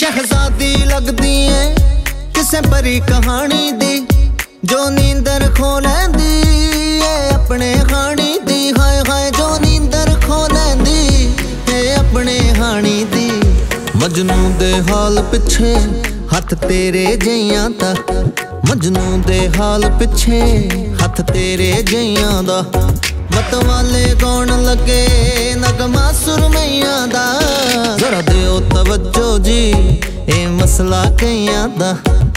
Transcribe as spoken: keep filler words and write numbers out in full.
शहजादी लगदी है किसे परी कहानी दी, जो नींदर खो लैंदी है अपने हानी दी। हाय हाय जो नींदर खो लैंदी है अपने हानी दी। मजनू दे हाल पिछे हथ तेरे जइयां दा, मजनू दे हाल पिछे हथ तेरे जइयां दा। मतवाले कौन लगे नगमा सुरमैया दा, जरा दियो तवज्जो जी ए मसला कइयां दा।